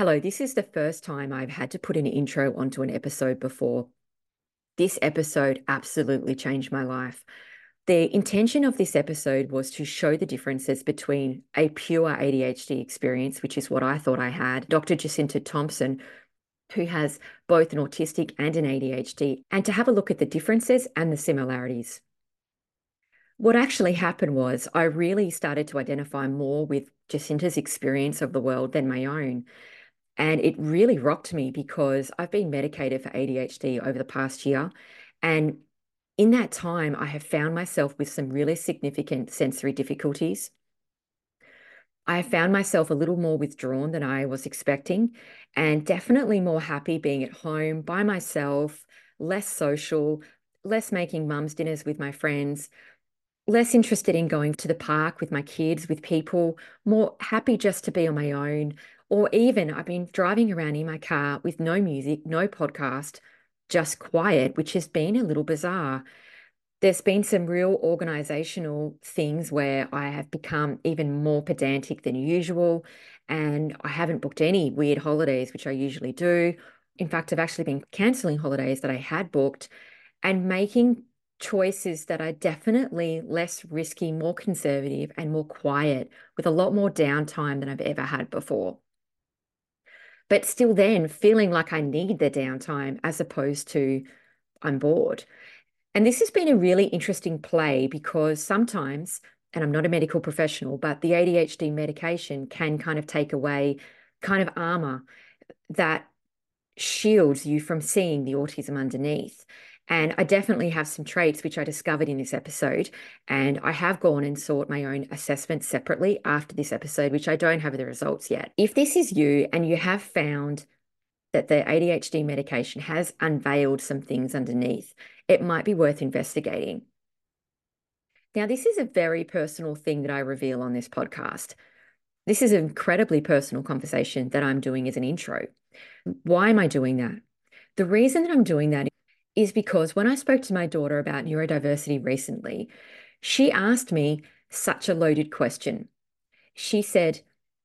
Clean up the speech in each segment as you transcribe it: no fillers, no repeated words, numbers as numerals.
Hello, this is the first time I've had to put an intro onto an episode before. This episode absolutely changed my life. The intention of this episode was to show the differences between a pure ADHD experience, which is what I thought I had, Dr. Jacinta Thompson, who has both an autistic and an ADHD, and to have a look at the differences and the similarities. What actually happened was I really started to identify more with Jacinta's experience of the world than my own. And it really rocked me because I've been medicated for ADHD over the past year. And in that time, I have found myself with some really significant sensory difficulties. I have found myself a little more withdrawn than I was expecting, and definitely more happy being at home by myself, less social, less making mum's dinners with my friends, less interested in going to the park with my kids, with people, more happy just to be on my own. Or even I've been driving around in my car with no music, no podcast, just quiet, which has been a little bizarre. There's been some real organizational things where I have become even more pedantic than usual, and I haven't booked any weird holidays, which I usually do. In fact, I've actually been canceling holidays that I had booked and making choices that are definitely less risky, more conservative, and more quiet with a lot more downtime than I've ever had before. But still, then feeling like I need the downtime as opposed to I'm bored. And this has been a really interesting play because sometimes, and I'm not a medical professional, but the ADHD medication can kind of take away kind of armor that shields you from seeing the autism underneath. And I definitely have some traits which I discovered in this episode. And I have gone and sought my own assessment separately after this episode, which I don't have the results yet. If this is you and you have found that the ADHD medication has unveiled some things underneath, it might be worth investigating. Now, this is a very personal thing that I reveal on this podcast. This is an incredibly personal conversation that I'm doing as an intro. Why am I doing that? The reason that I'm doing that is because when I spoke to my daughter about neurodiversity recently, she asked me such a loaded question. She said,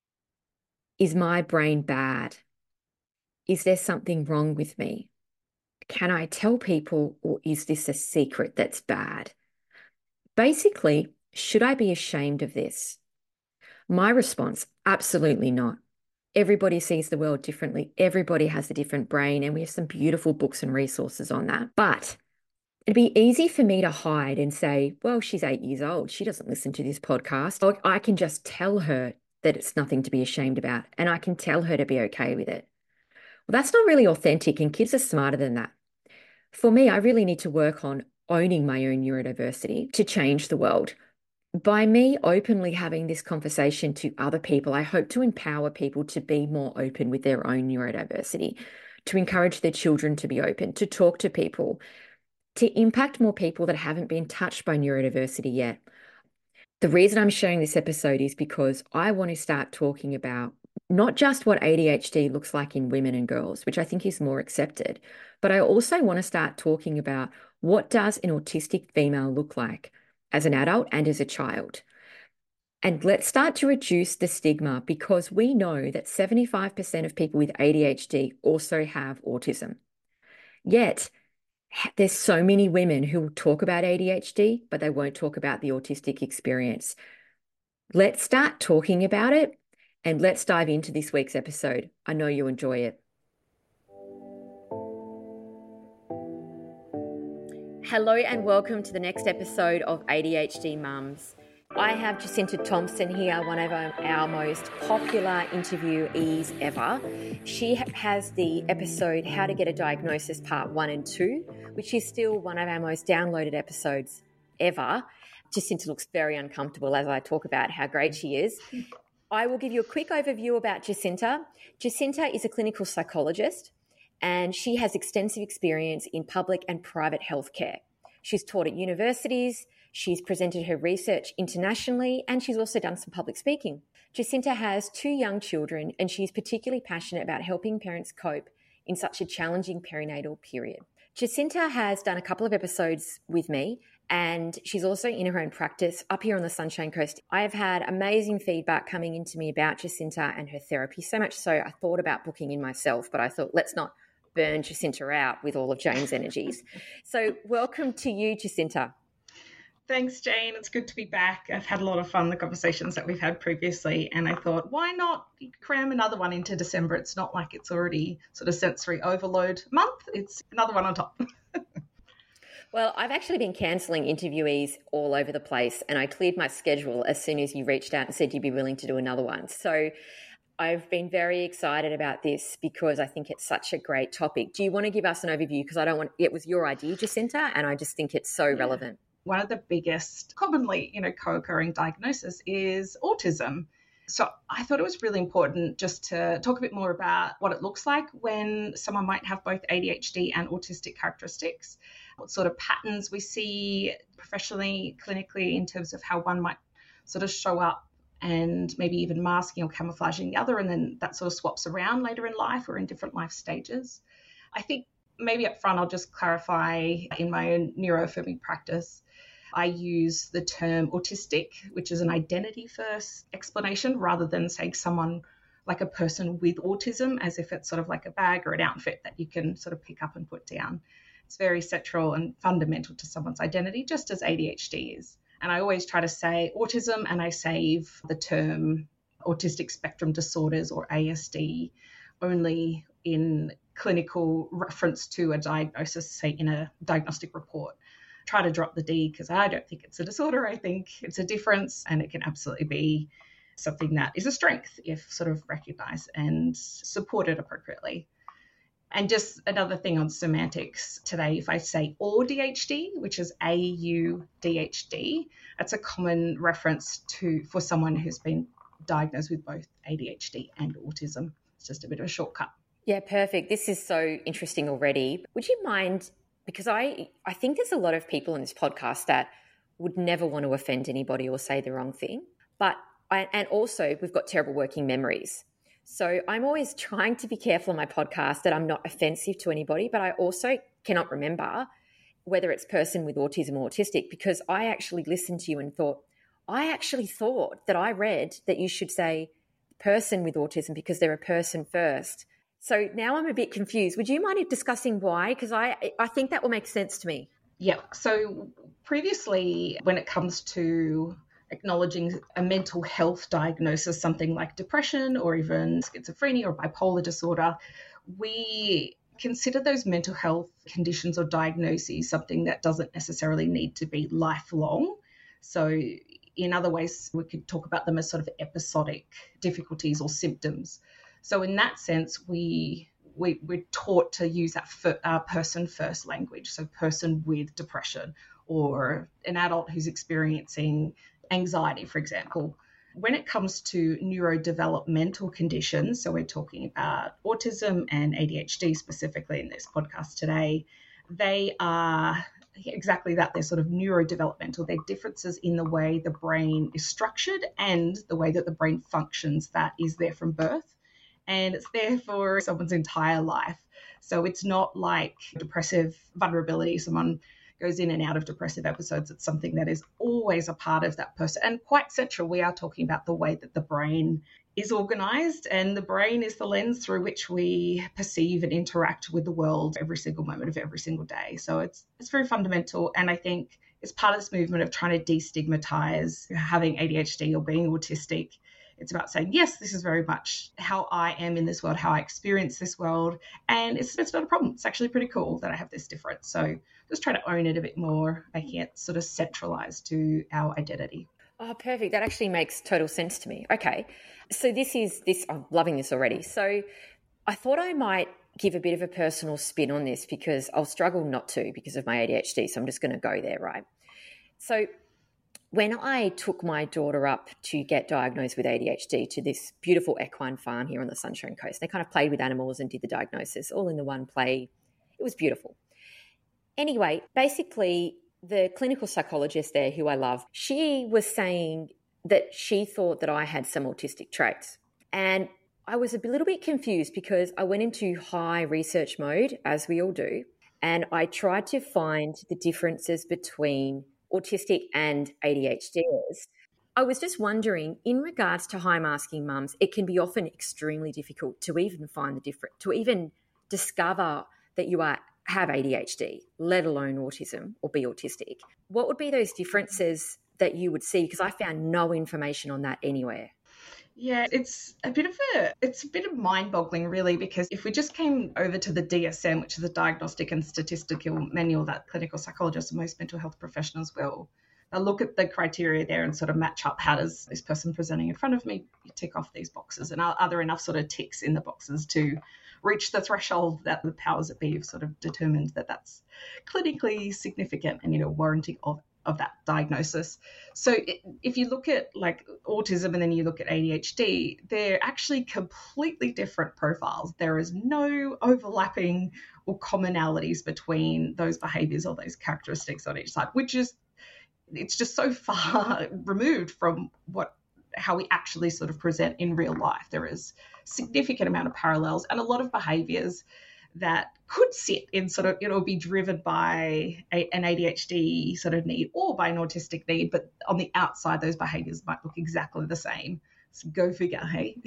is my brain bad? Is there something wrong with me? Can I tell people, or is this a secret that's bad? Basically, should I be ashamed of this? My response, absolutely not. Everybody sees the world differently. Everybody has a different brain, and we have some beautiful books and resources on that. But it'd be easy for me to hide and say, well, she's 8 years old. She doesn't listen to this podcast. Or I can just tell her that it's nothing to be ashamed about, and I can tell her to be okay with it. Well, that's not really authentic, and kids are smarter than that. For me, I really need to work on owning my own neurodiversity to change the world. By me openly having this conversation to other people, I hope to empower people to be more open with their own neurodiversity, to encourage their children to be open, to talk to people, to impact more people that haven't been touched by neurodiversity yet. The reason I'm sharing this episode is because I want to start talking about not just what ADHD looks like in women and girls, which I think is more accepted, but I also want to start talking about what does an autistic female look like as an adult and as a child. And let's start to reduce the stigma because we know that 75% of people with ADHD also have autism. Yet, there's so many women who will talk about ADHD, but they won't talk about the autistic experience. Let's start talking about it and let's dive into this week's episode. I know you enjoy it. Hello and welcome to the next episode of ADHD Mums. I have Jacinta Thompson here, one of our most popular interviewees ever. She has the episode How to Get a Diagnosis Part 1 and 2, which is still one of our most downloaded episodes ever. Jacinta looks very uncomfortable as I talk about how great she is. I will give you a quick overview about Jacinta. Jacinta is a clinical psychologist and she has extensive experience in public and private healthcare. She's taught at universities, she's presented her research internationally, and she's also done some public speaking. Jacinta has 2 young children and she's particularly passionate about helping parents cope in such a challenging perinatal period. Jacinta has done a couple of episodes with me And she's also in her own practice up here on the Sunshine Coast. I have had amazing feedback coming into me about Jacinta and her therapy, so much so I thought about booking in myself, but I thought, let's not burn Jacinta out with all of Jane's energies. So welcome to you, Jacinta. Thanks, Jane. It's good to be back. I've had a lot of fun, the conversations that we've had previously, and I thought, why not cram another one into December? It's not like it's already sort of sensory overload month. It's another one on top. Well, I've actually been cancelling interviewees all over the place, and I cleared my schedule as soon as you reached out and said you'd be willing to do another one. So I've been very excited about this because I think it's such a great topic. Do you want to give us an overview? Because it was your idea, Jacinta, and I just think it's so relevant. One of the biggest, commonly, co-occurring diagnosis is autism. So I thought it was really important just to talk a bit more about what it looks like when someone might have both ADHD and autistic characteristics, what sort of patterns we see professionally, clinically, in terms of how one might sort of show up and maybe even masking or camouflaging the other, and then that sort of swaps around later in life or in different life stages. I think maybe up front I'll just clarify, in my own neuroaffirming practice, I use the term autistic, which is an identity-first explanation, rather than saying someone like a person with autism, as if it's sort of like a bag or an outfit that you can sort of pick up and put down. It's very central and fundamental to someone's identity, just as ADHD is. And I always try to say autism, and I save the term autistic spectrum disorders, or ASD, only in clinical reference to a diagnosis, say in a diagnostic report. Try to drop the D because I don't think it's a disorder. I think it's a difference, and it can absolutely be something that is a strength if sort of recognized and supported appropriately. And just another thing on semantics today, if I say AUDHD, which is AUDHD, that's a common reference for someone who's been diagnosed with both ADHD and autism. It's just a bit of a shortcut. Yeah, perfect. This is so interesting already. Would you mind, because I think there's a lot of people in this podcast that would never want to offend anybody or say the wrong thing. And also we've got terrible working memories. So I'm always trying to be careful on my podcast that I'm not offensive to anybody, but I also cannot remember whether it's person with autism or autistic, because I actually listened to you and thought that I read that you should say person with autism because they're a person first. So now I'm a bit confused. Would you mind discussing why? Because I think that will make sense to me. Yeah. So previously, when it comes to acknowledging a mental health diagnosis, something like depression or even schizophrenia or bipolar disorder, we consider those mental health conditions or diagnoses something that doesn't necessarily need to be lifelong. So in other ways, we could talk about them as sort of episodic difficulties or symptoms. So in that sense, we're taught to use that person first language. So person with depression or an adult who's experiencing anxiety, for example. When it comes to neurodevelopmental conditions, so we're talking about autism and ADHD specifically in this podcast today, they are exactly that. They're sort of neurodevelopmental. They're differences in the way the brain is structured and the way that the brain functions that is there from birth. And it's there for someone's entire life. So it's not like depressive vulnerability. Someone goes in and out of depressive episodes. It's something that is always a part of that person and quite central. We are talking about the way that the brain is organized, and the brain is the lens through which we perceive and interact with the world every single moment of every single day. So it's very fundamental. And I think it's part of this movement of trying to destigmatize having ADHD or being autistic. It's about saying, yes, this is very much how I am in this world, how I experience this world. And it's not a problem. It's actually pretty cool that I have this difference. So just try to own it a bit more, making it sort of centralized to our identity. Oh, perfect. That actually makes total sense to me. Okay. So I'm loving this already. So I thought I might give a bit of a personal spin on this because I'll struggle not to because of my ADHD. So I'm just going to go there, right? So when I took my daughter up to get diagnosed with ADHD to this beautiful equine farm here on the Sunshine Coast, they kind of played with animals and did the diagnosis all in the one play. It was beautiful. Anyway, basically, the clinical psychologist there, who I love, she was saying that she thought that I had some autistic traits. And I was a little bit confused because I went into high research mode, as we all do, and I tried to find the differences between autistic and ADHDers. I was just wondering, in regards to high masking mums, it can be often extremely difficult to even find the difference, to even discover that you have ADHD, let alone autism or be autistic. What would be those differences that you would see? Because I found no information on that anywhere. Yeah, it's a bit of mind-boggling, really, because if we just came over to the DSM, which is a diagnostic and statistical manual that clinical psychologists and most mental health professionals will, they'll look at the criteria there and sort of match up, how does this person presenting in front of me tick off these boxes, and are there enough sort of ticks in the boxes to reach the threshold that the powers that be have sort of determined that that's clinically significant and, warranting of that diagnosis. So if you look at like autism and then you look at ADHD, they're actually completely different profiles. There is no overlapping or commonalities between those behaviors or those characteristics on each side, it's just so far removed from how we actually sort of present in real life. There is significant amount of parallels and a lot of behaviors that could sit in sort of, be driven by an ADHD sort of need or by an autistic need, but on the outside, those behaviors might look exactly the same. So go figure, hey?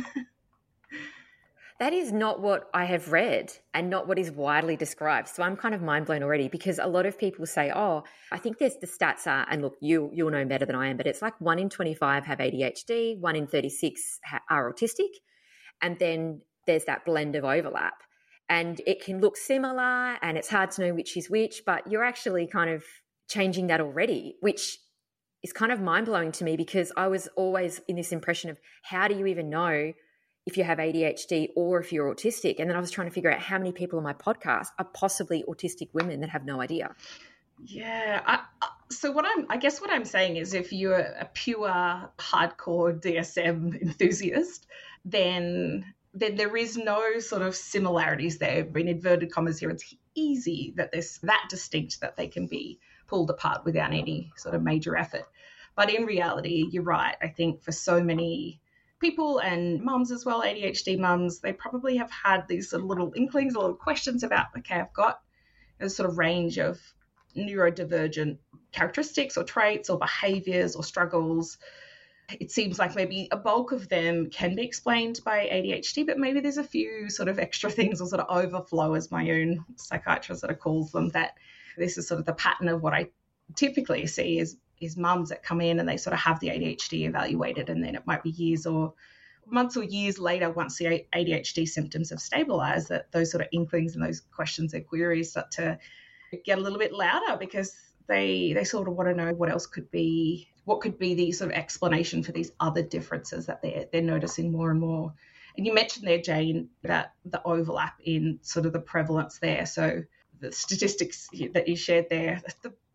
That is not what I have read and not what is widely described. So I'm kind of mind blown already, because a lot of people say, oh, I think the stats are, and look, you'll know better than I am, but it's like 1 in 25 have ADHD, 1 in 36 are autistic. And then there's that blend of overlap. And it can look similar and it's hard to know which is which, but you're actually kind of changing that already, which is kind of mind-blowing to me, because I was always in this impression of, how do you even know if you have ADHD or if you're autistic? And then I was trying to figure out how many people on my podcast are possibly autistic women that have no idea. Yeah. So I guess what I'm saying is, if you're a pure hardcore DSM enthusiast, then there is no sort of similarities there. In inverted commas here, it's easy that there's that distinct that they can be pulled apart without any sort of major effort. But in reality, you're right. I think for so many people, and mums as well, ADHD mums, they probably have had these sort of little inklings, little questions about, okay, I've got a sort of range of neurodivergent characteristics or traits or behaviors or struggles. It seems like maybe a bulk of them can be explained by ADHD, but maybe there's a few sort of extra things, or sort of overflow, as my own psychiatrist sort of calls them, that this is sort of the pattern of what I typically see is mums that come in and they sort of have the ADHD evaluated, and then it might be years or months or years later, once the ADHD symptoms have stabilized, that those sort of inklings and those questions and queries start to get a little bit louder, because they sort of want to know what could be the sort of explanation for these other differences that they're noticing more and more. And you mentioned there, Jane, that the overlap in sort of the prevalence there. So the statistics that you shared there,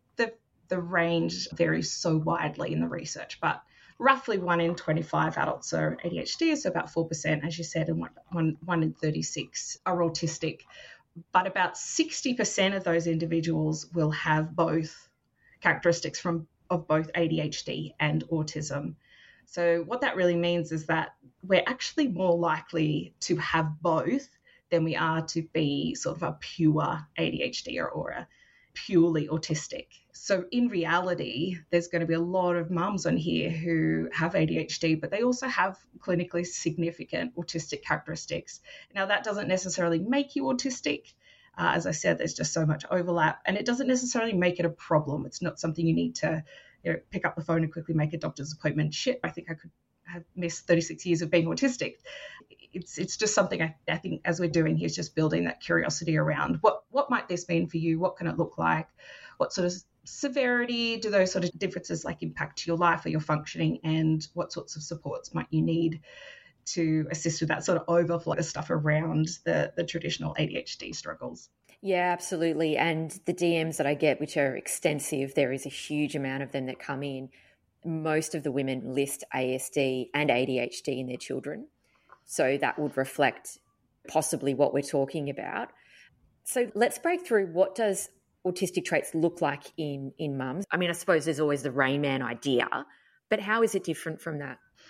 the range varies so widely in the research, but roughly 1 in 25 adults are ADHD, so about 4%, as you said, and 1 in 36 are autistic. But about 60% of those individuals will have both characteristics of both ADHD and autism. So what that really means is that we're actually more likely to have both than we are to be sort of a pure ADHD or a purely autistic. So in reality, there's going to be a lot of mums on here who have ADHD, but they also have clinically significant autistic characteristics. Now, that doesn't necessarily make you autistic. As I said, there's just so much overlap, and it doesn't necessarily make it a problem. It's not something you need to pick up the phone and quickly make a doctor's appointment. Shit, I think I could have missed 36 years of being autistic. It's just something I think, as we're doing here, is just building that curiosity around what might this mean for you? What can it look like? What sort of severity do those sort of differences like impact your life or your functioning, and what sorts of supports might you need to assist with that sort of overflow of stuff around the traditional ADHD struggles? Yeah, absolutely. And the DMs that I get, which are extensive, there is a huge amount of them that come in. Most of the women list ASD and ADHD in their children. So that would reflect possibly what we're talking about. So let's break through, what does autistic traits look like in mums? I mean, I suppose there's always the Rain Man idea, but how is it different from that?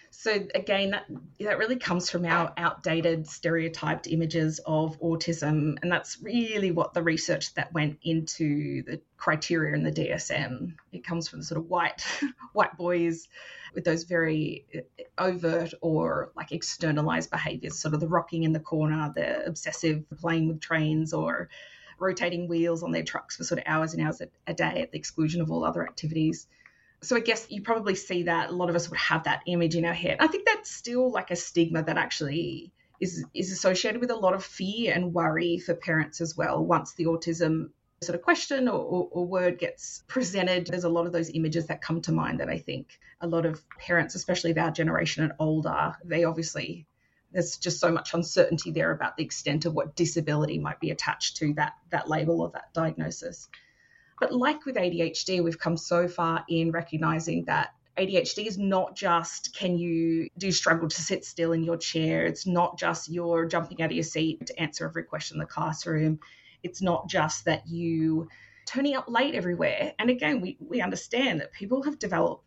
So again, that really comes from our outdated stereotyped images of autism, and that's really what the research that went into the criteria in the DSM. It comes from the sort of white boys with those very overt or like externalized behaviors, sort of the rocking in the corner, the obsessive playing with trains, or rotating wheels on their trucks for sort of hours and hours a day at the exclusion of all other activities. So I guess you probably see that a lot of us would have that image in our head. I think that's still like a stigma that actually is associated with a lot of fear and worry for parents as well. Once the autism sort of question or word gets presented, there's a lot of those images that come to mind that I think a lot of parents, especially of our generation and older, they obviously, there's just so much uncertainty there about the extent of what disability might be attached to that label or that diagnosis. But like with ADHD, we've come so far in recognizing that ADHD is not just do you struggle to sit still in your chair? It's not just you're jumping out of your seat to answer every question in the classroom. It's not just that you turning up late everywhere. And again, we understand that people develop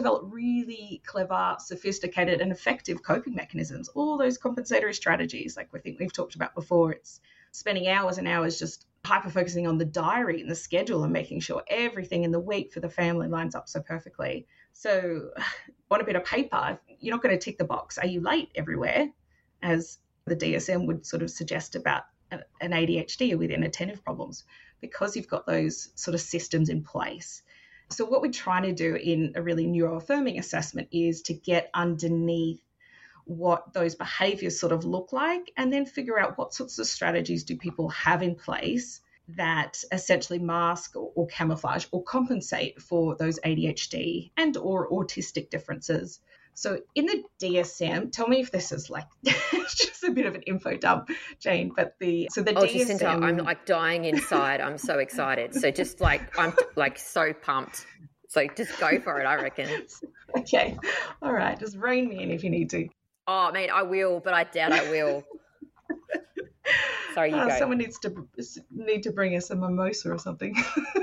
really clever, sophisticated and effective coping mechanisms, all those compensatory strategies like we think we've talked about before. It's spending hours and hours just hyper focusing on the diary and the schedule and making sure everything in the week for the family lines up so perfectly. So on a bit of paper, you're not going to tick the box, are you late everywhere, as the DSM would sort of suggest about an ADHD with inattentive problems, because you've got those sort of systems in place. So what we're trying to do in a really neuroaffirming assessment is to get underneath what those behaviors sort of look like, and then figure out what sorts of strategies do people have in place that essentially mask or camouflage or compensate for those ADHD and or autistic differences. So in the DSM, tell me if this is like just a bit of an info dump, Jane, but the DSM... Jacinta, I'm like dying inside. I'm so excited. So just like, I'm like so pumped. So just go for it, I reckon. Okay. All right. Just rein me in if you need to. Oh, mate, I will, but I doubt I will. Sorry, you go. Someone need to bring us a mimosa or something.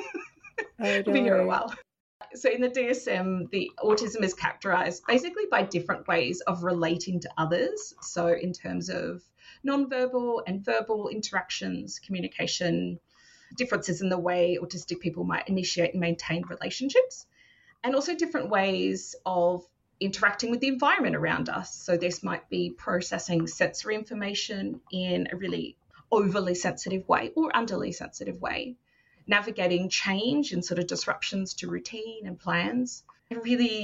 I'll be here a while. So in the DSM, the autism is characterized basically by different ways of relating to others. So in terms of nonverbal and verbal interactions, communication, differences in the way autistic people might initiate and maintain relationships, and also different ways of interacting with the environment around us. So this might be processing sensory information in a really overly sensitive way or underly sensitive way, navigating change and sort of disruptions to routine and plans, a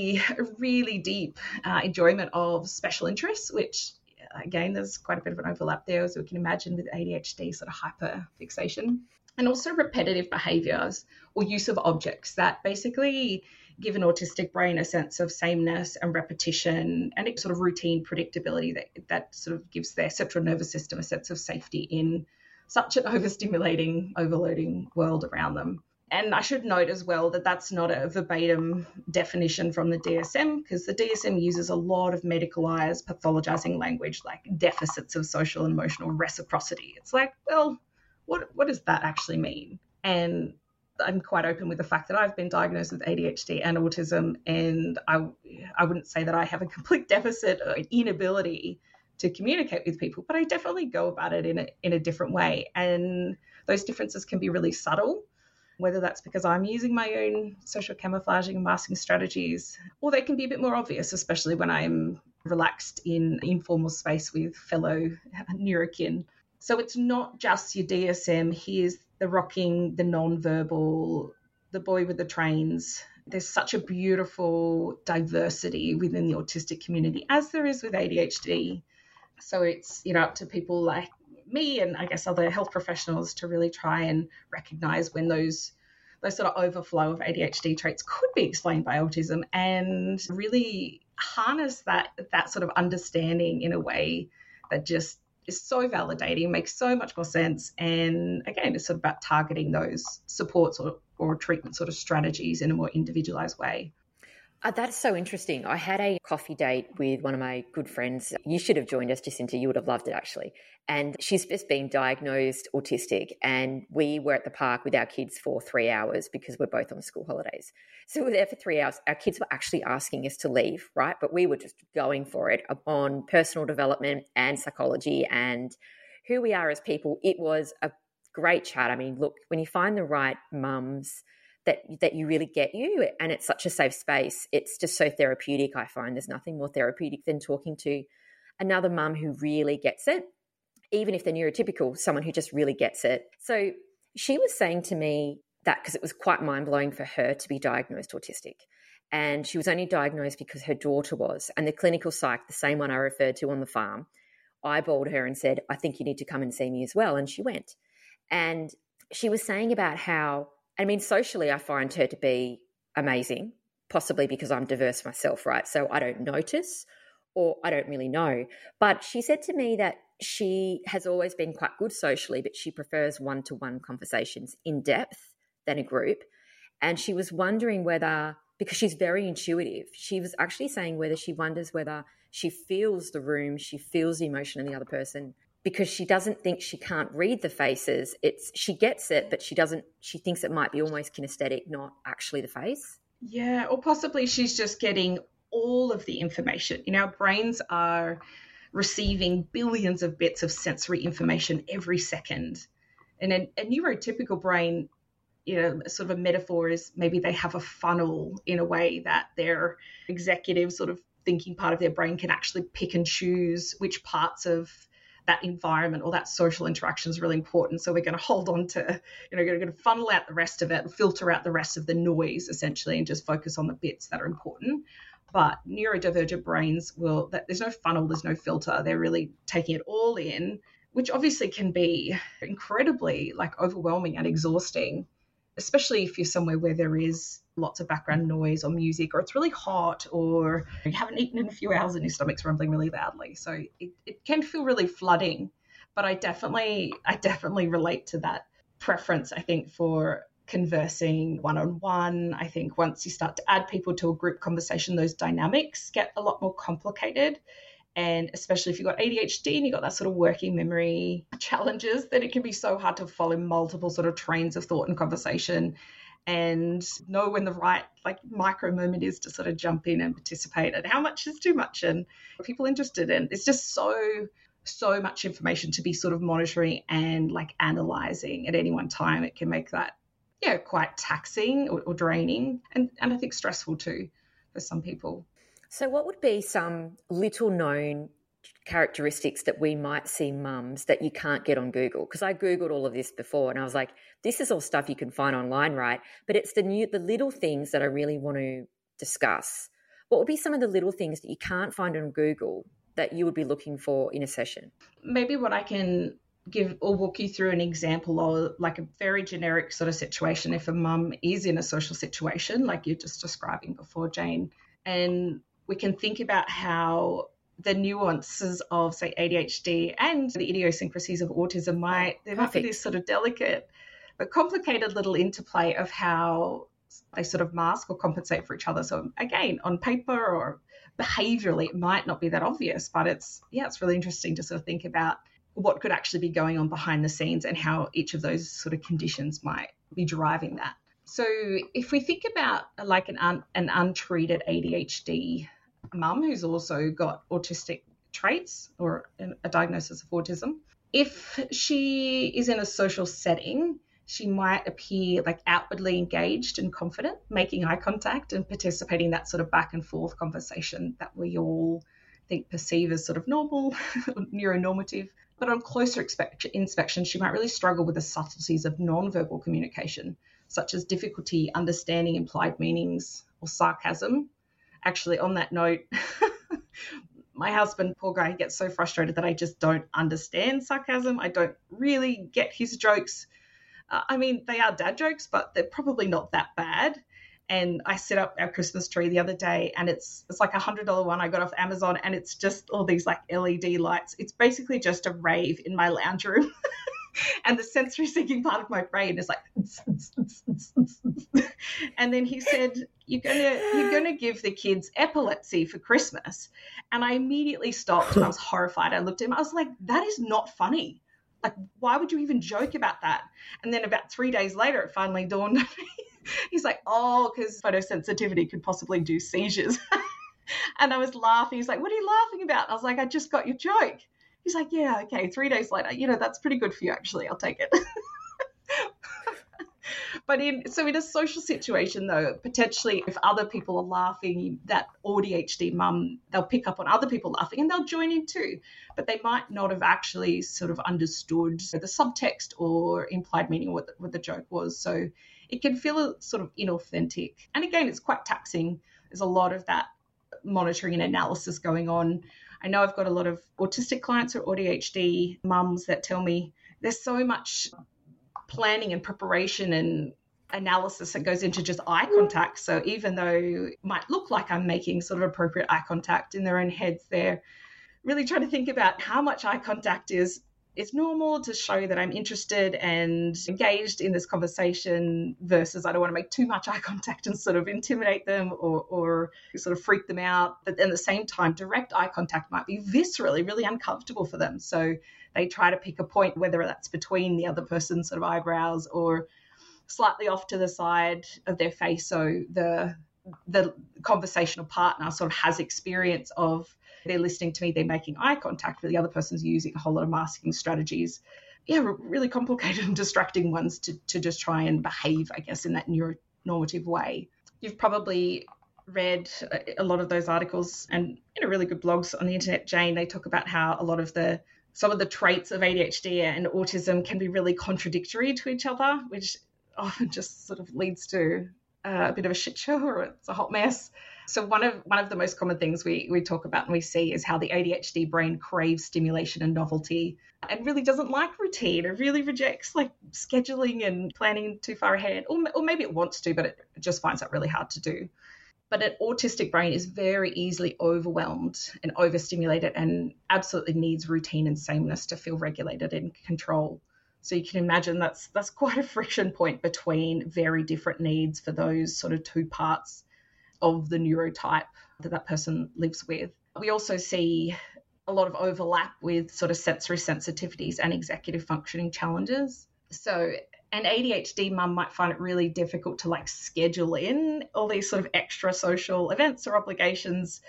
really deep enjoyment of special interests, which again, there's quite a bit of an overlap there, as we can imagine with ADHD, sort of hyperfixation, and also repetitive behaviors or use of objects that basically give an autistic brain a sense of sameness and repetition and sort of routine predictability that sort of gives their central nervous system a sense of safety in such an overstimulating, overloading world around them. And I should note as well that that's not a verbatim definition from the DSM, because the DSM uses a lot of medicalized, pathologizing language like deficits of social and emotional reciprocity. It's like, well, what does that actually mean? And I'm quite open with the fact that I've been diagnosed with ADHD and autism, and I wouldn't say that I have a complete deficit or inability to communicate with people, but I definitely go about it in a different way. And those differences can be really subtle, whether that's because I'm using my own social camouflaging and masking strategies, or they can be a bit more obvious, especially when I'm relaxed in informal space with fellow neurokin. So it's not just your DSM. Here's the rocking, the non-verbal, the boy with the trains. There's such a beautiful diversity within the autistic community, as there is with ADHD. So it's, up to people like me and I guess other health professionals to really try and recognize when those sort of overflow of ADHD traits could be explained by autism, and really harness that sort of understanding in a way that just is so validating, makes so much more sense. And again, it's sort of about targeting those supports or treatment sort of strategies in a more individualized way. That's so interesting. I had a coffee date with one of my good friends. You should have joined us, Jacinta. You would have loved it, actually. And she's just been diagnosed autistic. And we were at the park with our kids for 3 hours because we're both on school holidays. So we were there for 3 hours. Our kids were actually asking us to leave, right? But we were just going for it on personal development and psychology and who we are as people. It was a great chat. I mean, look, when you find the right mums that you really get you, and it's such a safe space, it's just so therapeutic. I find there's nothing more therapeutic than talking to another mum who really gets it, even if they're neurotypical, someone who just really gets it. So she was saying to me that, because it was quite mind-blowing for her to be diagnosed autistic, and she was only diagnosed because her daughter was, and the clinical psych, the same one I referred to on the farm, eyeballed her and said, I think you need to come and see me as well. And she went. And she was saying about how, I mean, socially, I find her to be amazing, possibly because I'm diverse myself, right? So I don't notice or I don't really know. But she said to me that she has always been quite good socially, but she prefers one-to-one conversations in depth than a group. And she was wondering whether, because she's very intuitive, she was actually saying whether she wonders whether she feels the room, she feels the emotion in the other person, because she doesn't think she can't read the faces. She gets it, but she thinks it might be almost kinesthetic, not actually the face. Yeah, or possibly she's just getting all of the information. Our brains are receiving billions of bits of sensory information every second. And a neurotypical brain, sort of a metaphor is maybe they have a funnel in a way that their executive sort of thinking part of their brain can actually pick and choose which parts of that environment or that social interaction is really important. So we're going to hold on to, going to funnel out the rest of it, filter out the rest of the noise essentially, and just focus on the bits that are important. But neurodivergent brains there's no funnel, there's no filter. They're really taking it all in, which obviously can be incredibly overwhelming and exhausting, especially if you're somewhere where there is lots of background noise or music, or it's really hot, or you haven't eaten in a few hours and your stomach's rumbling really loudly. So it can feel really flooding. But I definitely relate to that preference, I think, for conversing one-on-one. I think once you start to add people to a group conversation, those dynamics get a lot more complicated. And especially if you've got ADHD and you've got that sort of working memory challenges, then it can be so hard to follow multiple sort of trains of thought and conversation and know when the right micro moment is to sort of jump in and participate, and how much is too much and are people interested in. It's just so much information to be sort of monitoring and analyzing at any one time. It can make that quite taxing or draining, and I think stressful too for some people. So what would be some little known characteristics that we might see mums that you can't get on Google? Because I Googled all of this before and I was like, this is all stuff you can find online, right? But it's the little things that I really want to discuss. What would be some of the little things that you can't find on Google that you would be looking for in a session? Maybe what I can give or walk you through an example of a very generic sort of situation. If a mum is in a social situation like you're just describing before, Jane, and we can think about how the nuances of, say, ADHD and the idiosyncrasies of autism might be this sort of delicate but complicated little interplay of how they sort of mask or compensate for each other. So again, on paper or behaviorally, it might not be that obvious, but it's really interesting to sort of think about what could actually be going on behind the scenes and how each of those sort of conditions might be driving that. So if we think about an untreated ADHD mum who's also got autistic traits or a diagnosis of autism, if she is in a social setting, she might appear outwardly engaged and confident, making eye contact and participating in that sort of back and forth conversation that we all think perceive as sort of normal, neuronormative. But on closer inspection, she might really struggle with the subtleties of nonverbal communication, such as difficulty understanding implied meanings or sarcasm. Actually, on that note, my husband, poor guy, he gets so frustrated that I just don't understand sarcasm. I don't really get his jokes. They are dad jokes, but they're probably not that bad. And I set up our Christmas tree the other day, and it's like $100 one I got off Amazon, and it's just all these LED lights. It's basically just a rave in my lounge room. And the sensory seeking part of my brain is like, and then he said, you're gonna give the kids epilepsy for Christmas. And I immediately stopped and I was horrified. I looked at him, I was like, that is not funny. Like, why would you even joke about that? And then about 3 days later, it finally dawned on me. He's like, oh, because photosensitivity could possibly do seizures. And I was laughing. He's like, what are you laughing about? I was like, I just got your joke. He's like, yeah, okay. 3 days later, that's pretty good for you, actually. I'll take it. But in a social situation, though, potentially if other people are laughing, that ADHD mum, they'll pick up on other people laughing and they'll join in too. But they might not have actually sort of understood the subtext or implied meaning of what the joke was. So it can feel sort of inauthentic. And again, it's quite taxing. There's a lot of that monitoring and analysis going on. I know I've got a lot of autistic clients or ADHD mums that tell me there's so much planning and preparation and analysis that goes into just eye contact. So even though it might look like I'm making sort of appropriate eye contact, in their own heads, they're really trying to think about how much eye contact is normal to show that I'm interested and engaged in this conversation versus I don't want to make too much eye contact and sort of intimidate them or sort of freak them out. But at the same time, direct eye contact might be viscerally really uncomfortable for them. So they try to pick a point, whether that's between the other person's sort of eyebrows or slightly off to the side of their face. So the conversational partner sort of has experience of they're listening to me, they're making eye contact, but the other person's using a whole lot of masking strategies. Yeah, really complicated and distracting ones to just try and behave, I guess, in that neuronormative way. You've probably read a lot of those articles and really good blogs on the internet, Jane. They talk about how a lot of some of the traits of ADHD and autism can be really contradictory to each other, which often just sort of leads to a bit of a shit show or it's a hot mess. So one of the most common things we talk about and we see is how the ADHD brain craves stimulation and novelty and really doesn't like routine. It really rejects like scheduling and planning too far ahead, or maybe it wants to, but it just finds that really hard to do. But an autistic brain is very easily overwhelmed and overstimulated and absolutely needs routine and sameness to feel regulated and control. So you can imagine that's quite a friction point between very different needs for those sort of two parts of the neurotype that person lives with. We also see a lot of overlap with sort of sensory sensitivities and executive functioning challenges. So an ADHD mum might find it really difficult to like schedule in all these sort of extra social events or obligations.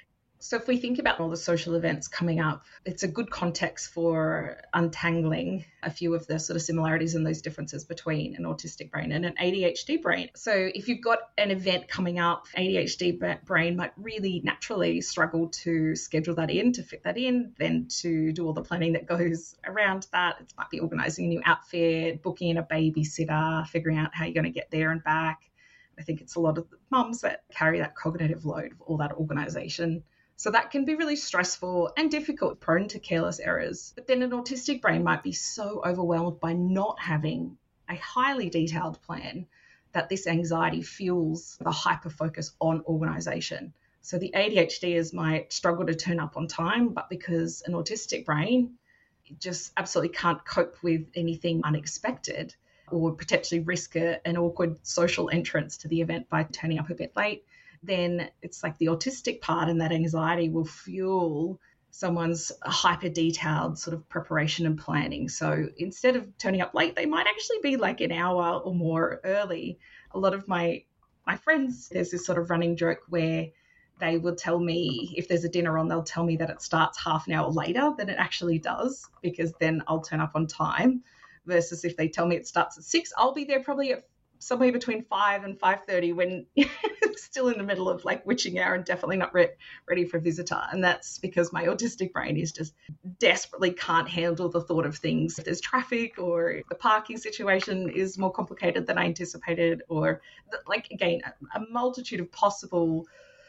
So if we think about all the social events coming up, it's a good context for untangling a few of the sort of similarities and those differences between an autistic brain and an ADHD brain. So if you've got an event coming up, ADHD brain might really naturally struggle to schedule that in, to fit that in, then to do all the planning that goes around that. It might be organising a new outfit, booking in a babysitter, figuring out how you're going to get there and back. I think it's a lot of mums that carry that cognitive load of all that organisation. So that can be really stressful and difficult, prone to careless errors. But then an autistic brain might be so overwhelmed by not having a highly detailed plan that this anxiety fuels the hyper-focus on organisation. So the ADHDers might struggle to turn up on time, but because an autistic brain just absolutely can't cope with anything unexpected or potentially risk an awkward social entrance to the event by turning up a bit late, then it's like the autistic part and that anxiety will fuel someone's hyper detailed sort of preparation and planning. So instead of turning up late, they might actually be like an hour or more early. A lot of my friends, there's this sort of running joke where they will tell me if there's a dinner on, they'll tell me that it starts half an hour later than it actually does, because then I'll turn up on time, versus if they tell me it starts at 6, I'll be there probably at somewhere between 5 and 5:30 when it's still in the middle of like witching hour and definitely not ready for a visitor. And that's because my autistic brain is just desperately can't handle the thought of things. If there's traffic or if the parking situation is more complicated than I anticipated, or like, again, a multitude of possible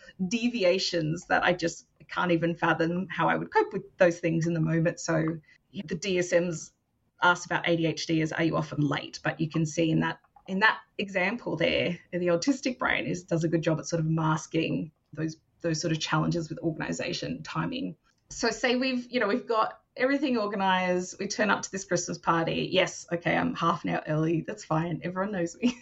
deviations that I just can't even fathom how I would cope with those things in the moment. So the DSMs asked about ADHD as, are you often late? But you can see in that example there, the autistic brain does a good job at sort of masking those sort of challenges with organisation, timing. So say we've got everything organized. We turn up to this Christmas party. Yes, okay, I'm half an hour early. That's fine. Everyone knows me.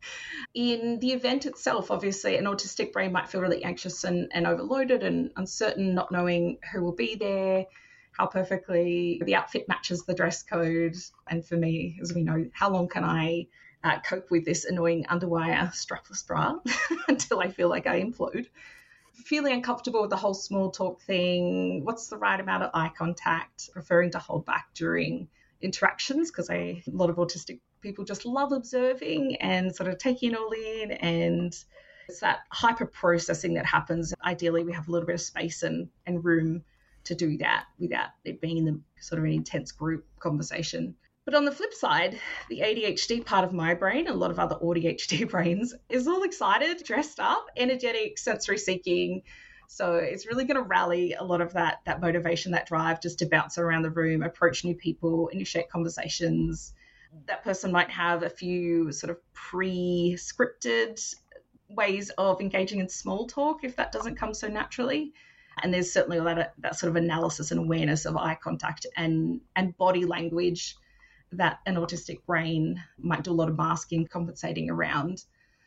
In the event itself, obviously, an autistic brain might feel really anxious and overloaded and uncertain, not knowing who will be there, how perfectly the outfit matches the dress code. And for me, as we know, how long can I cope with this annoying underwire strapless bra until I feel like I implode? Feeling uncomfortable with the whole small talk thing. What's the right amount of eye contact? Preferring to hold back during interactions, because a lot of autistic people just love observing and sort of taking it all in. And it's that hyper processing that happens. Ideally, we have a little bit of space and room to do that without it being in the sort of an intense group conversation. But on the flip side, the ADHD part of my brain, a lot of other ADHD brains, is all excited, dressed up, energetic, sensory seeking. So it's really going to rally a lot of that motivation, that drive, just to bounce around the room, approach new people, initiate conversations. That person might have a few sort of pre-scripted ways of engaging in small talk if that doesn't come so naturally. And there's certainly a lot of that sort of analysis and awareness of eye contact and body language that an autistic brain might do a lot of masking, compensating around.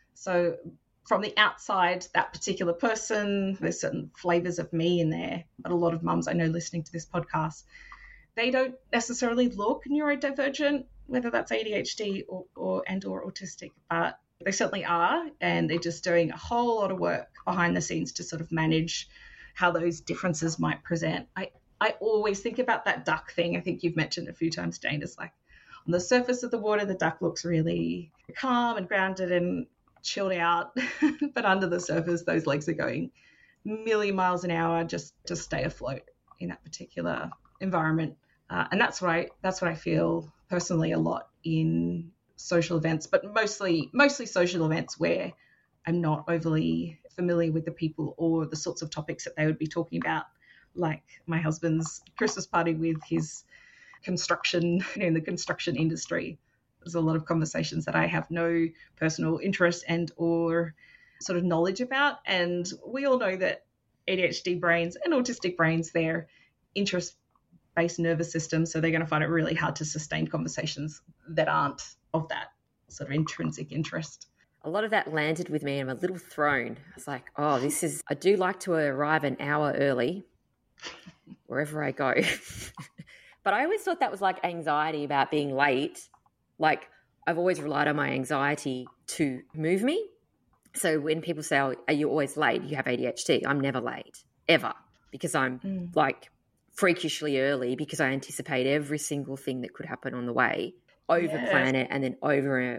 So from the outside, that particular person, there's certain flavors of me in there, but a lot of mums I know listening to this podcast, they don't necessarily look neurodivergent, whether that's ADHD or autistic, but they certainly are, and they're just doing a whole lot of work behind the scenes to sort of manage how those differences might present. I always think about that duck thing. I think you've mentioned a few times, Jane. It's like on the surface of the water, the duck looks really calm and grounded and chilled out, but under the surface, those legs are going a million miles an hour just to stay afloat in that particular environment. And that's what I feel personally a lot in social events, but mostly social events where I'm not overly familiar with the people or the sorts of topics that they would be talking about, like my husband's Christmas party with his construction, in the construction industry. There's a lot of conversations that I have no personal interest and or sort of knowledge about. And we all know that ADHD brains and autistic brains, they're interest-based nervous systems, so they're going to find it really hard to sustain conversations that aren't of that sort of intrinsic interest. A lot of that landed with me and I'm a little thrown. I was like, I do like to arrive an hour early wherever I go. But I always thought that was like anxiety about being late. Like I've always relied on my anxiety to move me. So when people say, are you always late? You have ADHD. I'm never late, ever, because I'm like freakishly early because I anticipate every single thing that could happen on the way, plan it, and then over.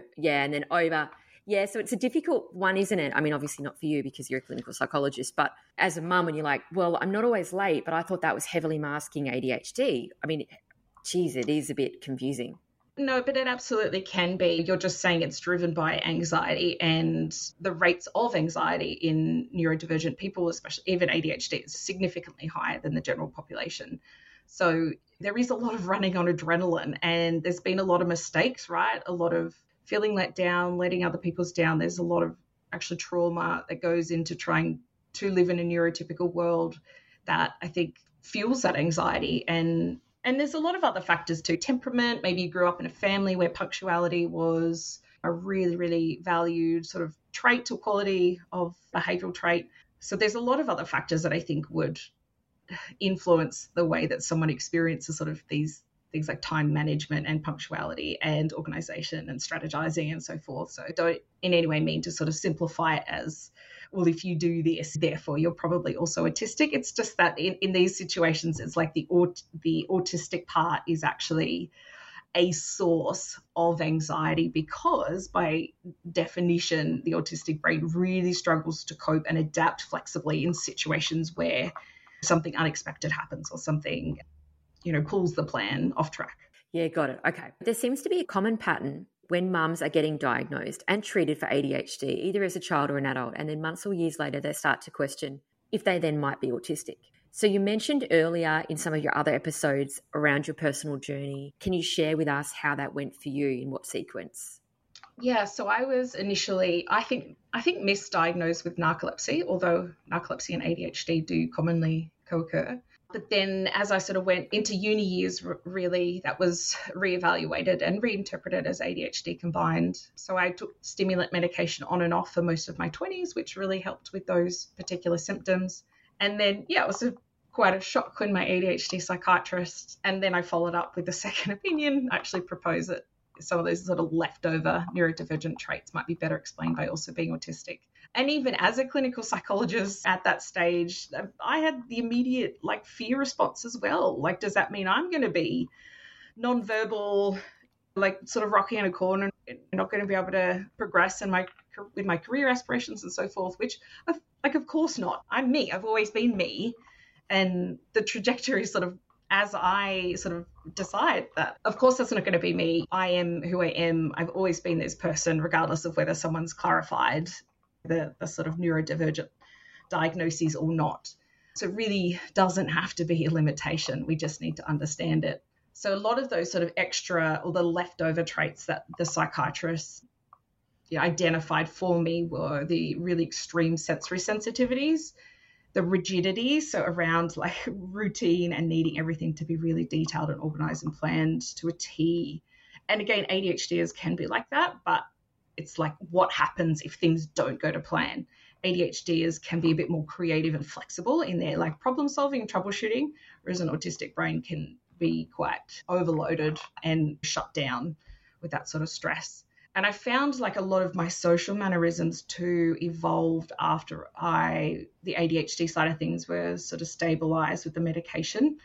Yeah, so it's a difficult one, isn't it? I mean, obviously not for you because you're a clinical psychologist, but as a mum, when you're like, well, I'm not always late, but I thought that was heavily masking ADHD. I mean, geez, it is a bit confusing. No, but it absolutely can be. You're just saying it's driven by anxiety, and the rates of anxiety in neurodivergent people, especially even ADHD, is significantly higher than the general population. So there is a lot of running on adrenaline, and there's been a lot of mistakes, right? A lot of feeling let down, letting other people's down. There's a lot of actual trauma that goes into trying to live in a neurotypical world that I think fuels that anxiety. And there's a lot of other factors too. Temperament, maybe you grew up in a family where punctuality was a really, really valued sort of trait or quality of behavioral trait. So there's a lot of other factors that I think would influence the way that someone experiences sort of these things like time management and punctuality and organization and strategizing and so forth. So I don't in any way mean to sort of simplify it as, well, if you do this, therefore you're probably also autistic. It's just that in these situations, it's like the autistic part is actually a source of anxiety because by definition, the autistic brain really struggles to cope and adapt flexibly in situations where something unexpected happens or something pulls the plan off track. Yeah, got it. Okay. There seems to be a common pattern when mums are getting diagnosed and treated for ADHD, either as a child or an adult, and then months or years later, they start to question if they then might be autistic. So you mentioned earlier in some of your other episodes around your personal journey. Can you share with us how that went for you, in what sequence? Yeah, so I was initially, I think misdiagnosed with narcolepsy, although narcolepsy and ADHD do commonly co-occur. But then as I sort of went into uni years, really, that was reevaluated and reinterpreted as ADHD combined. So I took stimulant medication on and off for most of my 20s, which really helped with those particular symptoms. And then, it was quite a shock when my ADHD psychiatrist, and then I followed up with a second opinion, actually proposed that some of those sort of leftover neurodivergent traits might be better explained by also being autistic. And even as a clinical psychologist at that stage, I had the immediate fear response as well. Does that mean I'm going to be nonverbal, sort of rocking in a corner, and not going to be able to progress with my career aspirations and so forth, which of course not. I'm me. I've always been me. And the trajectory sort of, as I sort of decide that, of course, that's not going to be me. I am who I am. I've always been this person, regardless of whether someone's clarified the sort of neurodivergent diagnoses or not. So it really doesn't have to be a limitation. We just need to understand it. So a lot of those sort of extra or the leftover traits that the psychiatrists identified for me were the really extreme sensory sensitivities, the rigidity, so around routine and needing everything to be really detailed and organized and planned to a T. And again, ADHDers can be like that, but it's what happens if things don't go to plan. ADHDers can be a bit more creative and flexible in their problem solving and troubleshooting, whereas an autistic brain can be quite overloaded and shut down with that sort of stress. And I found a lot of my social mannerisms too evolved after the ADHD side of things were sort of stabilized with the medication.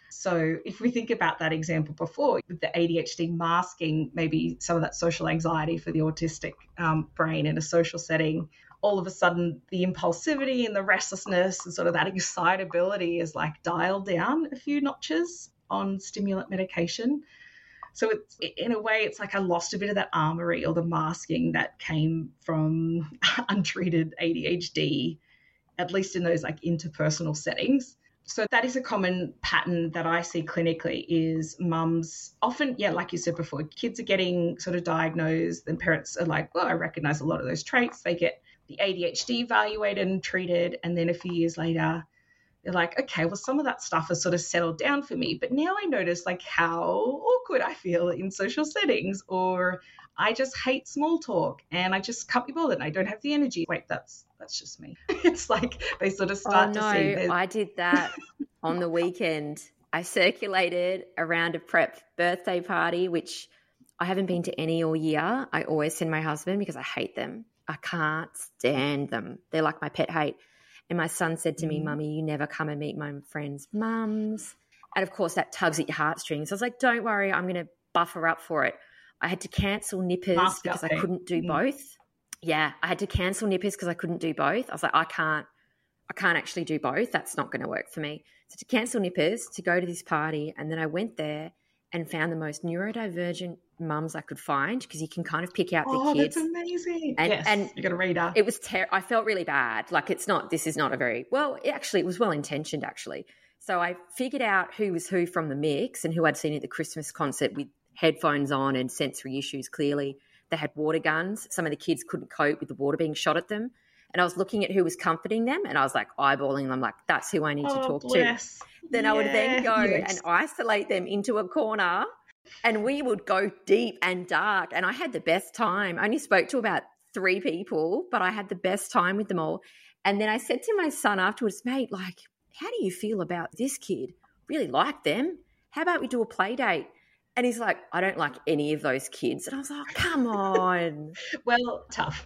So if we think about that example before, with the ADHD masking maybe some of that social anxiety for the autistic brain in a social setting, all of a sudden the impulsivity and the restlessness and sort of that excitability is dialed down a few notches on stimulant medication. So it's, in a way, it's I lost a bit of that armory or the masking that came from untreated ADHD, at least in those interpersonal settings. So that is a common pattern that I see clinically is mums often, like you said before, kids are getting sort of diagnosed and parents are well, I recognize a lot of those traits. They get the ADHD evaluated and treated. And then a few years later, they're okay, well, some of that stuff has sort of settled down for me. But now I notice how awkward I feel in social settings, or I just hate small talk and I just can't be bothered and I don't have the energy. Wait, that's just me. It's they sort of start to see. I did that on the weekend. I circulated around a prep birthday party, which I haven't been to any all year. I always send my husband because I hate them. I can't stand them. They're like my pet hate. And my son said to me, Mummy, you never come and meet my friends' mums. And of course that tugs at your heartstrings. I was don't worry, I'm going to buffer up for it. I had to cancel nippers because I couldn't do both. Yeah, I had to cancel nippers because I couldn't do both. I was I can't actually do both. That's not going to work for me. So to cancel nippers, to go to this party, and then I went there and found the most neurodivergent mums I could find because you can kind of pick out the kids. Oh, that's amazing. And you got a reader. It was I felt really bad. This is not a very, it was well-intentioned actually. So I figured out who was who from the mix and who I'd seen at the Christmas concert with headphones on and sensory issues clearly. They had water guns. Some of the kids couldn't cope with the water being shot at them. And I was looking at who was comforting them and I was eyeballing them that's who I need to talk to. Then I would then go and isolate them into a corner and we would go deep and dark. And I had the best time. I only spoke to about 3 people, but I had the best time with them all. And then I said to my son afterwards, mate, how do you feel about this kid? Really like them. How about we do a play date? And he's I don't like any of those kids. And I was come on. Well, tough.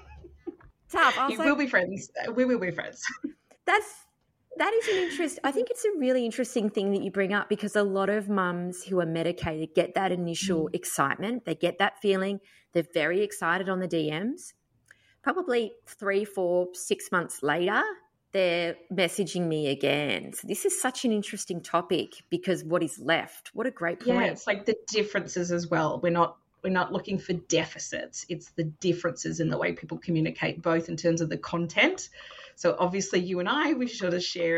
Tough. We'll be friends. We will be friends. That is an interest. I think it's a really interesting thing that you bring up because a lot of mums who are medicated get that initial excitement. They get that feeling. They're very excited on the DMs. Probably 3, 4, 6 months later, they're messaging me again. So this is such an interesting topic because what is left? What a great point. Yeah, it's the differences as well. We're not looking for deficits. It's the differences in the way people communicate, both in terms of the content. So obviously you and I, we sort of share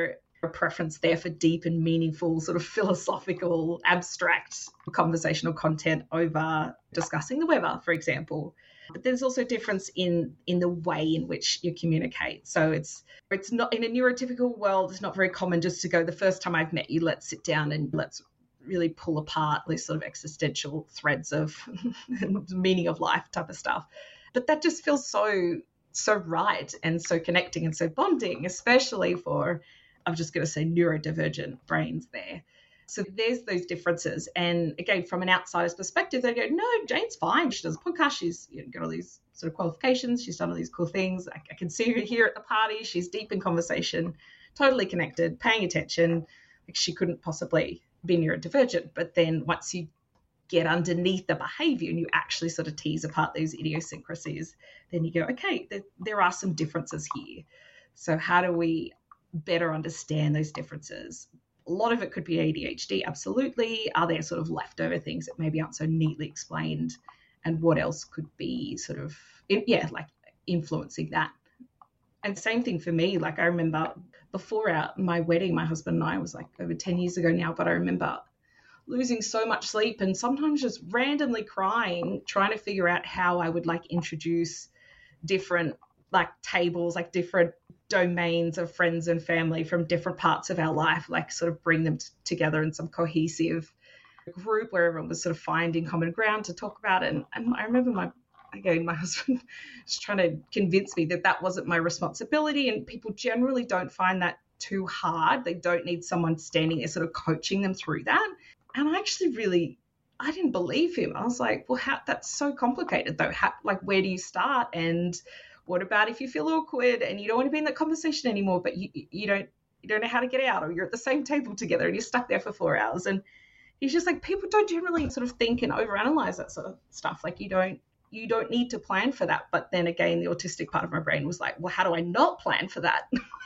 a preference there for deep and meaningful, sort of philosophical, abstract conversational content over discussing the weather, for example. But there's also difference in the way in which you communicate. So it's not, in a neurotypical world, it's not very common just to go, the first time I've met you, let's sit down and let's really pull apart these sort of existential threads of meaning of life type of stuff. But that just feels so right and so connecting and so bonding, especially for, I'm just going to say, neurodivergent brains there. So there's those differences. And again, from an outsider's perspective, they go, no, Jane's fine. She does a podcast. She's got all these sort of qualifications. She's done all these cool things. I can see her here at the party. She's deep in conversation, totally connected, paying attention. Like, she couldn't possibly be neurodivergent. But then once you get underneath the behavior and you actually sort of tease apart those idiosyncrasies, then you go, okay, there are some differences here. So how do we better understand those differences? A lot of it could be ADHD, absolutely. Are there sort of leftover things that maybe aren't so neatly explained? And what else could be sort of, like influencing that? And same thing for me. Like, I remember before my wedding, my husband and I, was like over 10 years ago now, but I remember losing so much sleep and sometimes just randomly crying, trying to figure out how I would like introduce different like tables, like different domains of friends and family from different parts of our life, like sort of bring them together in some cohesive group where everyone was sort of finding common ground to talk about it. And I remember my husband was trying to convince me that wasn't my responsibility, and people generally don't find that too hard. They don't need someone standing there sort of coaching them through that. And I didn't believe him. I was like, well, that's so complicated though. Where do you start? And what about if you feel awkward and you don't want to be in that conversation anymore, but you don't know how to get out, or you're at the same table together and you're stuck there for 4 hours? And he's just like, people don't generally sort of think and overanalyze that sort of stuff. Like, you don't need to plan for that. But then again, the autistic part of my brain was like, well, how do I not plan for that?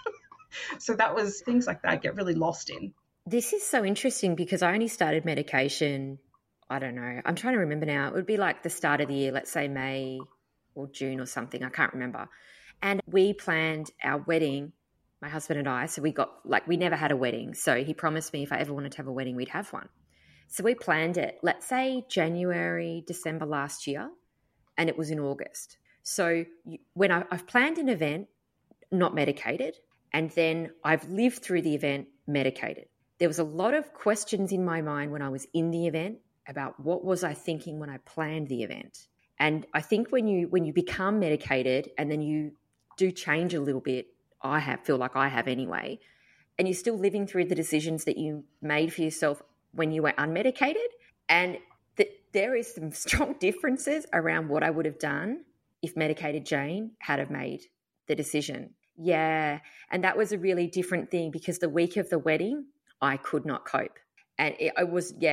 So that was things like that I get really lost in. This is so interesting because I only started medication, I don't know, I'm trying to remember now. It would be like the start of the year, let's say May or June or something. I can't remember. And we planned our wedding, my husband and I. So we never had a wedding. So he promised me if I ever wanted to have a wedding, we'd have one. So we planned it, let's say January, December last year, and it was in August. So when I've planned an event, not medicated, and then I've lived through the event medicated. There was a lot of questions in my mind when I was in the event about what was I thinking when I planned the event. And I think when you become medicated and then you do change a little bit, feel like I have anyway, and you're still living through the decisions that you made for yourself when you were unmedicated, and there is some strong differences around what I would have done if medicated Jane had have made the decision. Yeah, and that was a really different thing because the week of the wedding, I could not cope. And it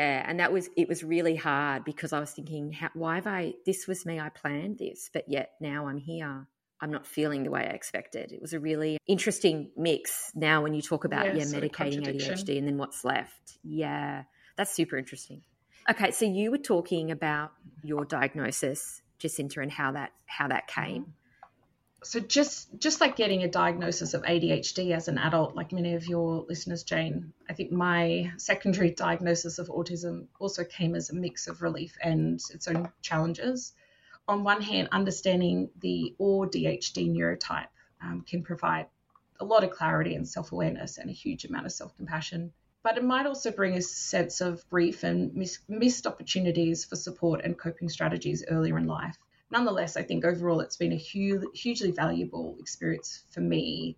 was really hard because I was thinking, this was me, I planned this, but yet now I'm here. I'm not feeling the way I expected. It was a really interesting mix now when you talk about medicating ADHD and then what's left. Yeah, that's super interesting. Okay, so you were talking about your diagnosis, Jacinta, and how that came. So just like getting a diagnosis of ADHD as an adult, like many of your listeners, Jane, I think my secondary diagnosis of autism also came as a mix of relief and its own challenges. On one hand, understanding the DHD neurotype can provide a lot of clarity and self-awareness and a huge amount of self-compassion. But it might also bring a sense of grief and missed opportunities for support and coping strategies earlier in life. Nonetheless, I think overall it's been a hugely valuable experience for me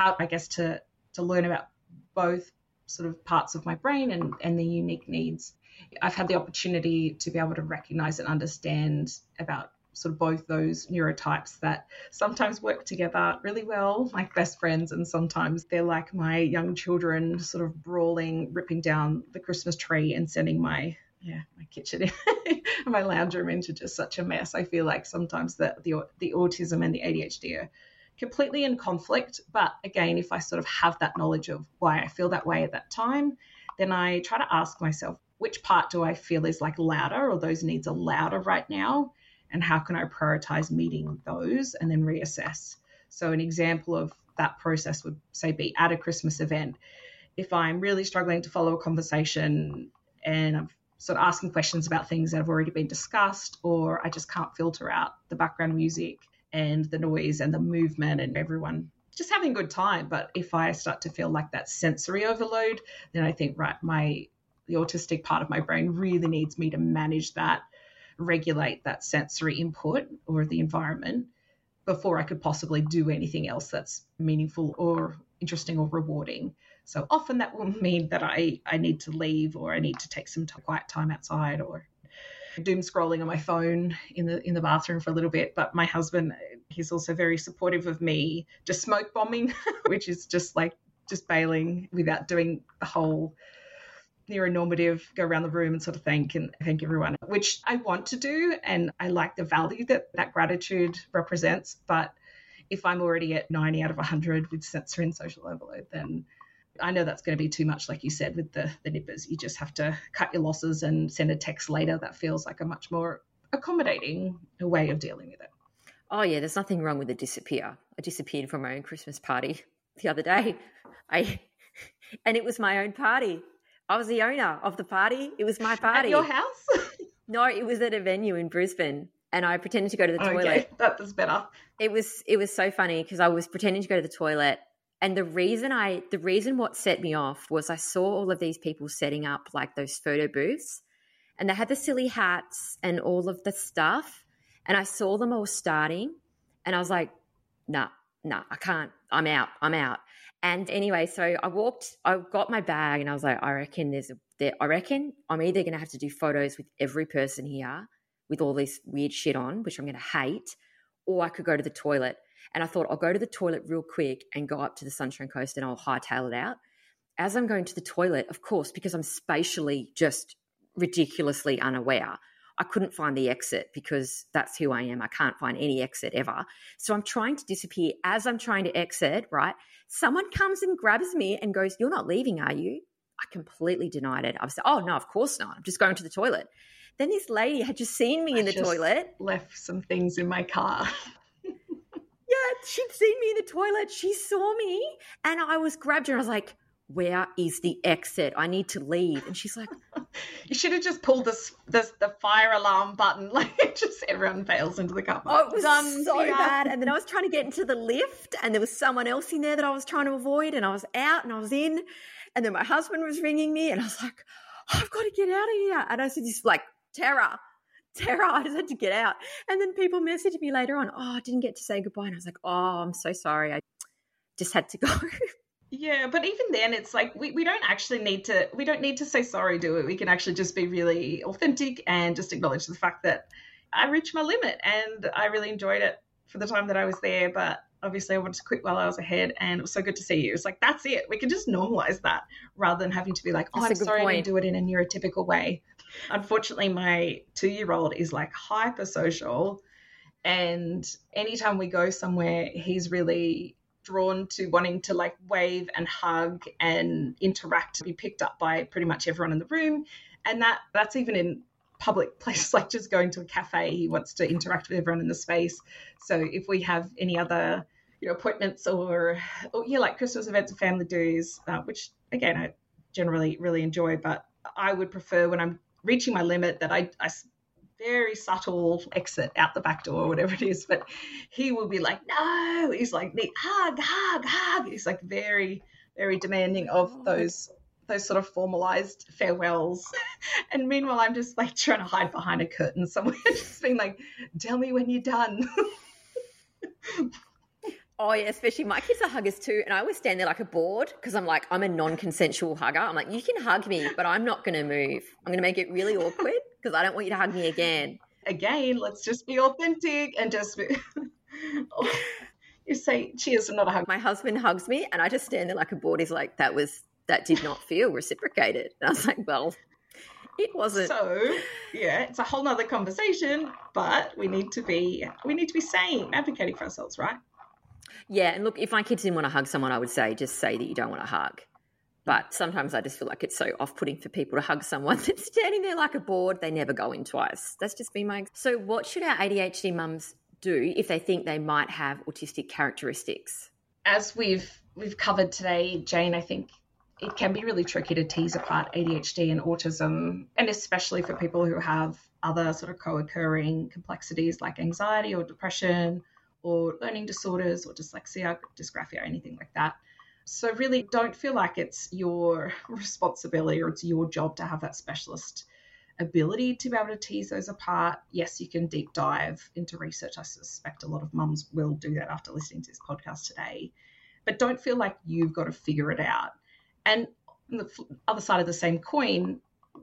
to learn about both sort of parts of my brain and the unique needs. I've had the opportunity to be able to recognize and understand about sort of both those neurotypes that sometimes work together really well, like best friends, and sometimes they're like my young children sort of brawling, ripping down the Christmas tree and sending my kitchen my lounge room into just such a mess. I feel like sometimes the autism and the ADHD are completely in conflict. But again, if I sort of have that knowledge of why I feel that way at that time, then I try to ask myself, which part do I feel is like louder, or those needs are louder right now? And how can I prioritize meeting those and then reassess? So an example of that process would say be at a Christmas event. if I'm really struggling to follow a conversation and I'm sort of asking questions about things that have already been discussed, or I just can't filter out the background music and the noise and the movement and everyone just having a good time. But if I start to feel like that sensory overload, then I think, right, the autistic part of my brain really needs me to manage that, regulate that sensory input or the environment before I could possibly do anything else that's meaningful or interesting or rewarding. So often that will mean that I need to leave, or I need to take some quiet time outside, or doom scrolling on my phone in the bathroom for a little bit. But my husband, he's also very supportive of me just smoke bombing, which is just bailing without doing the whole neuronormative go around the room and sort of thank everyone, which I want to do, and I like the value that gratitude represents. But if I'm already at 90 out of 100 with sensory and social overload, then I know that's going to be too much, like you said, with the nippers. You just have to cut your losses and send a text later. That feels like a much more accommodating way of dealing with it. Oh, yeah, there's nothing wrong with a disappear. I disappeared from my own Christmas party the other day. And it was my own party. I was the owner of the party. It was my party. At your house? No, it was at a venue in Brisbane, and I pretended to go to the toilet. Okay, that was better. It was so funny because I was pretending to go to the toilet, and the reason what set me off was I saw all of these people setting up like those photo booths, and they had the silly hats and all of the stuff, and I saw them all starting, and I was like, nah, I can't. I'm out. And anyway, so I got my bag, and I was like, I reckon I'm either going to have to do photos with every person here with all this weird shit on, which I'm going to hate, or I could go to the toilet. And I thought I'll go to the toilet real quick and go up to the Sunshine Coast and I'll hightail it out. As I'm going to the toilet, of course, because I'm spatially just ridiculously unaware, I couldn't find the exit because that's who I am. I can't find any exit ever. So I'm trying to disappear. As I'm trying to exit, right, someone comes and grabs me and goes, "You're not leaving, are you?" I completely denied it. I was like, "Oh, no, of course not. I'm just going to the toilet." Then this lady had just seen me in the toilet. Left some things in my car. Yeah, she'd seen me in the toilet. She saw me and I was grabbed her and I was like, "Where is the exit? I need to leave." And she's like, "You should have just pulled the fire alarm button." Like, just everyone bails into the car. Oh, it was bad. And then I was trying to get into the lift and there was someone else in there that I was trying to avoid, and I was out and I was in, and then my husband was ringing me and I was like, "I've got to get out of here." And I said, "This like terror, I just had to get out." And then people messaged me later on, "Oh, I didn't get to say goodbye." And I was like, "Oh, I'm so sorry. I just had to go." Yeah, but even then it's like we don't need to say sorry, do it. We can actually just be really authentic and just acknowledge the fact that I reached my limit and I really enjoyed it for the time that I was there, but obviously I wanted to quit while I was ahead, and it was so good to see you. It's like, that's it. We can just normalize that rather than having to be like, "Oh, I'm sorry, I didn't do it in a neurotypical way." Unfortunately, my 2-year-old is like hyper social, and anytime we go somewhere, he's really drawn to wanting to like wave and hug and interact, be picked up by pretty much everyone in the room. And that's even in public places, like just going to a cafe. He wants to interact with everyone in the space. So if we have any other appointments or like Christmas events and family dues, which again I generally really enjoy, but I would prefer when I'm reaching my limit that I very subtle exit out the back door or whatever it is. But he will be like, "No," he's like, hug. He's like very, very demanding of those sort of formalized farewells. And meanwhile, I'm just like trying to hide behind a curtain somewhere, just being like, "Tell me when you're done." Oh, yeah, especially my kids are huggers too. And I always stand there like a board because I'm a non-consensual hugger. I'm like, "You can hug me, but I'm not going to move. I'm going to make it really awkward because I don't want you to hug me again." Again, let's just be authentic and just be... You say, "Cheers," not a hug. My husband hugs me and I just stand there like a board. He's like, that did not feel reciprocated. And I was like, well, it wasn't. So, yeah, it's a whole nother conversation, but we need to be sane, advocating for ourselves, right? Yeah, and look, if my kids didn't want to hug someone, I would say just say that you don't want to hug. But sometimes I just feel like it's so off-putting for people to hug someone that's standing there like a board. They never go in twice. That's just been my... So what should our ADHD mums do if they think they might have autistic characteristics? As we've covered today, Jane, I think it can be really tricky to tease apart ADHD and autism, and especially for people who have other sort of co-occurring complexities like anxiety or depression or learning disorders or dyslexia, dysgraphia, anything like that. So really don't feel like it's your responsibility or it's your job to have that specialist ability to be able to tease those apart. Yes, you can deep dive into research. I suspect a lot of mums will do that after listening to this podcast today. But don't feel like you've got to figure it out. And on the other side of the same coin,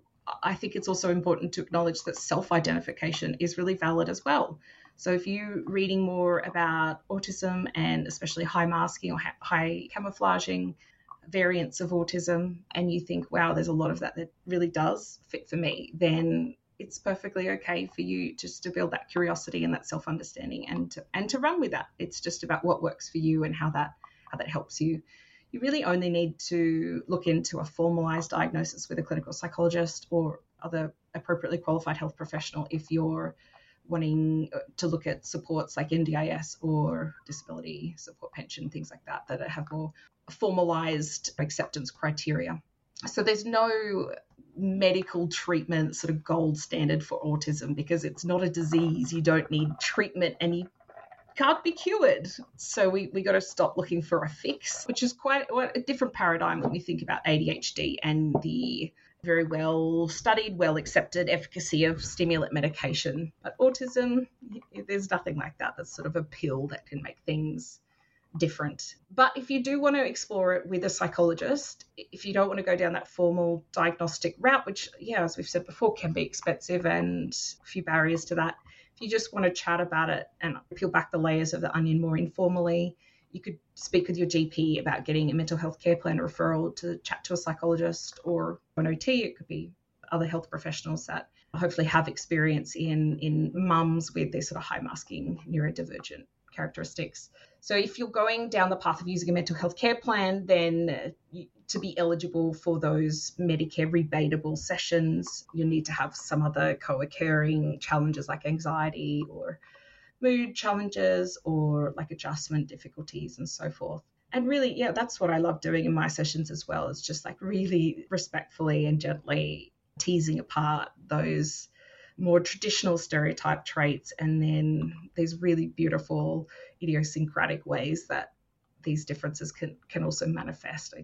I think it's also important to acknowledge that self-identification is really valid as well. So if you're reading more about autism and especially high masking or high camouflaging variants of autism, and you think, wow, there's a lot of that really does fit for me, then it's perfectly okay for you just to build that curiosity and that self-understanding and to run with that. It's just about what works for you and how that helps you. You really only need to look into a formalized diagnosis with a clinical psychologist or other appropriately qualified health professional if you're wanting to look at supports like NDIS or disability support pension, things like that, that have more formalized acceptance criteria. So there's no medical treatment sort of gold standard for autism because it's not a disease. You don't need treatment and you can't be cured. So we got to stop looking for a fix, which is quite a different paradigm when we think about ADHD and the very well studied, well accepted efficacy of stimulant medication. But autism, there's nothing like that. That's sort of a pill that can make things different. But if you do want to explore it with a psychologist, if you don't want to go down that formal diagnostic route, which, yeah, as we've said before, can be expensive and a few barriers to that, if you just want to chat about it and peel back the layers of the onion more informally, you could speak with your GP about getting a mental health care plan referral to chat to a psychologist or an OT. It could be other health professionals that hopefully have experience in mums with these sort of high masking neurodivergent characteristics. So if you're going down the path of using a mental health care plan, then to be eligible for those Medicare rebatable sessions, you need to have some other co-occurring challenges like anxiety or mood challenges or like adjustment difficulties and so forth. And really, yeah, that's what I love doing in my sessions as well. It's just like really respectfully and gently teasing apart those more traditional stereotype traits and then these really beautiful idiosyncratic ways that these differences can also manifest.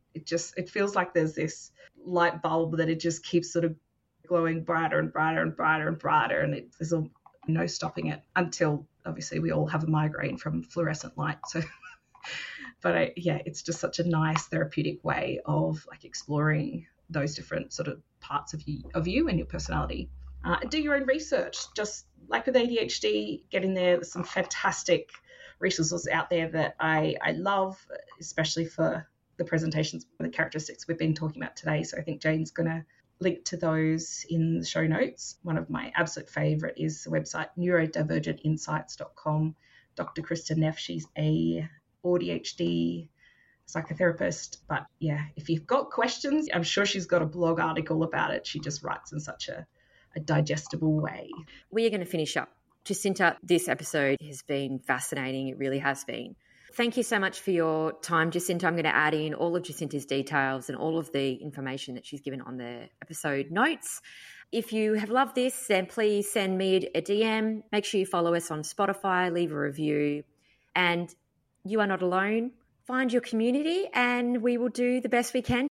It feels like there's this light bulb that it just keeps sort of glowing brighter and brighter and brighter and brighter, and there's no stopping it until obviously we all have a migraine from fluorescent light. So but it's just such a nice therapeutic way of like exploring those different sort of parts of you and your personality. Do your own research. Just like with ADHD, get in there. There's some fantastic resources out there that I love, especially for the presentations and the characteristics we've been talking about today. So I think Jane's going to link to those in the show notes. One of my absolute favorite is the website neurodivergentinsights.com. Dr. Krista Neff, she's a ADHD psychotherapist. But yeah, if you've got questions, I'm sure she's got a blog article about it. She just writes in such a digestible way. We are going to finish up. Jacinta, this episode has been fascinating. It really has been. Thank you so much for your time, Jacinta. I'm going to add in all of Jacinta's details and all of the information that she's given on the episode notes. If you have loved this, then please send me a DM. Make sure you follow us on Spotify, leave a review. And you are not alone. Find your community and we will do the best we can